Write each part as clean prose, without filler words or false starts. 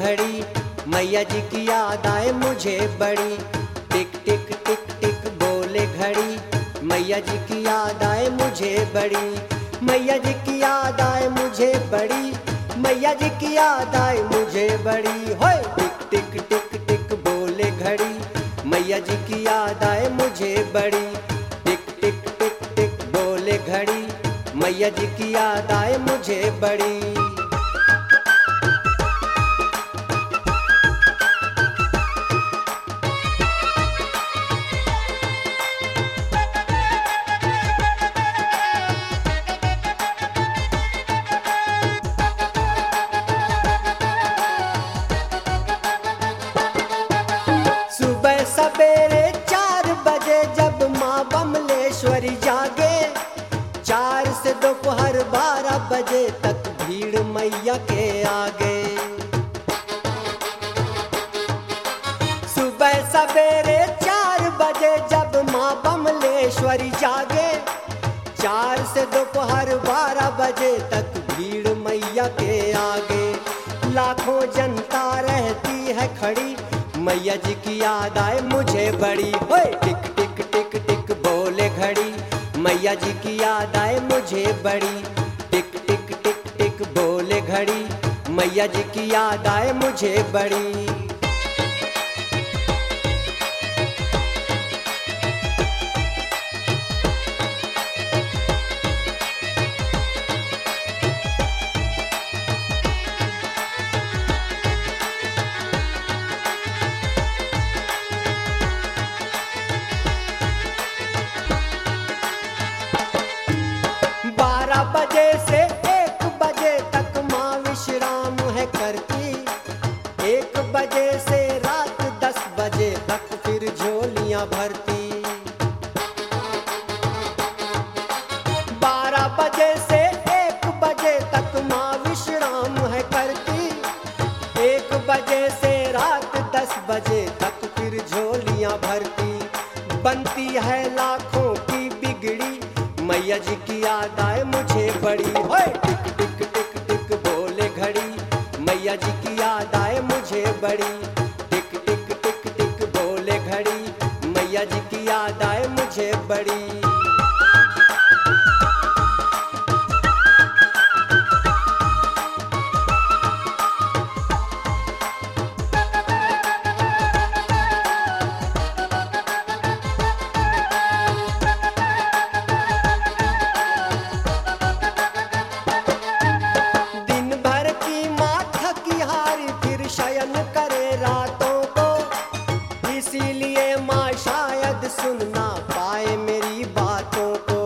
घड़ी, मैया जी की याद आए मुझे बड़ी। टिक टिक टिक टिक बोले घड़ी, मैया जी की याद आए मुझे बड़ी। मैया जी की याद आए मुझे बड़ी, मैया जी की याद आए मुझे बड़ी। होय टिक टिक टिक टिक बोले घड़ी, मैया जी की याद आए मुझे बड़ी। टिक टिक टिक टिक बोले घड़ी, मैया जी की याद आए मुझे बड़ी। सुबह सवेरे 4 बजे जब माँ बमलेश्वरी जागे, 4 से दोपहर 12 बजे तक भीड़ मैया के आगे। सुबह सवेरे 4 बजे जब माँ बमलेश्वरी जागे, 4 से दोपहर 12 बजे तक भीड़ मैया के आगे। लाखों जनता रहती है खड़ी, मैया जी की याद आए मुझे बड़ी। होय टिक टिक टिक टिक बोले घड़ी, मैया जी की याद आए मुझे बड़ी। टिक टिक टिक टिक बोले घड़ी, मैया जी की याद आए मुझे बड़ी। बजे से 1 बजे तक माँ विश्राम है करती, 1 बजे से रात 10 बजे तक फिर झोलियाँ भरती। 12 बजे से 1 बजे तक माँ विश्राम है करती, 1 बजे से रात 10 बजे तक फिर झोलियाँ भरती। बनती है लाखों की बिगड़ी, मैया जी की याद आए मुझे बड़ी। होय टिक टिक टिक टिक बोले घड़ी, मैया जी की याद आए मुझे बड़ी। टिक टिक टिक टिक बोले घड़ी, मैया जी की याद आए मुझे बड़ी। शयन करे रातों को, इसीलिए माँ शायद सुन ना पाए मेरी बातों को।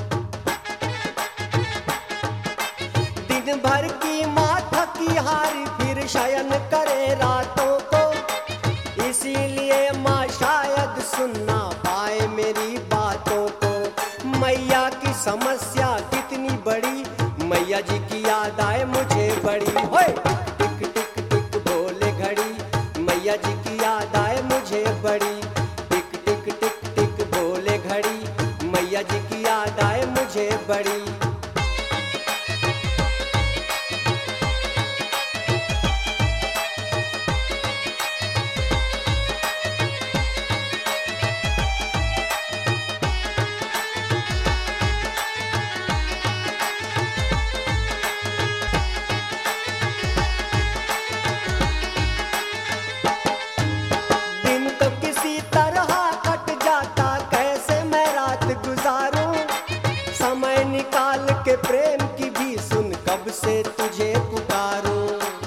दिन भर की माँ थकी हारी फिर शयन करे रातों को, इसीलिए माँ शायद सुन ना पाए मेरी बातों को। मैया की समस्या कितनी बड़ी, मैया जी की याद आए मुझे बड़ी। होय मैया जी की याद आए मुझे बड़ी। टिक टिक टिक टिक बोले घड़ी, मैया जी की याद आए मुझे बड़ी। निकाल के प्रेम की भी सुन कब से तुझे पुकारूं।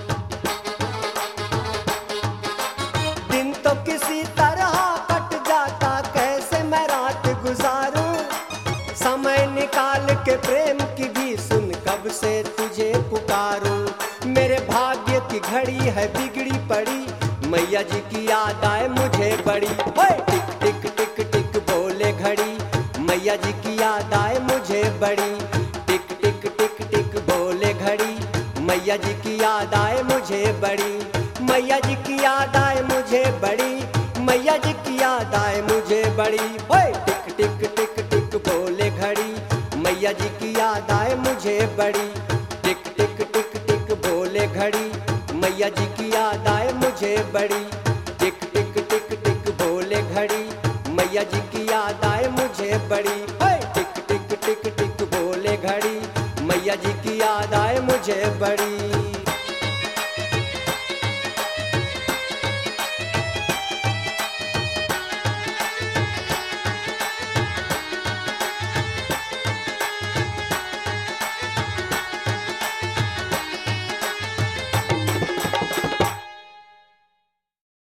दिन तो किसी तरह कट जाता, कैसे मैं रात गुजारूं। समय निकाल के प्रेम की भी सुन कब से तुझे पुकारूं। मेरे भाग्य की घड़ी है बिगड़ी पड़ी, मैया जी की याद आए मुझे बड़ी। ओए टिक टिक टिक टिक बोले घड़ी, मैया जी की याद आए मुझे बड़ी। टिक टिक टिक टिक बोले घड़ी, मैया जी की याद आए मुझे बड़ी। मैया जी की याद आए मुझे बड़ी, मैया जी की याद आए मुझे बड़ी। ओए टिक टिक टिक टिक बोले घड़ी, मैया जी की याद आए मुझे बड़ी। टिक टिक टिक टिक बोले घड़ी, मैया जी की याद आए मुझे बड़ी। टिक टिक टिक टिक बोले घड़ी, मैया जी की याद आए मुझे बड़ी। टिक टिक टिक टिक बोले घड़ी, मैया जी की याद आए मुझे बड़ी।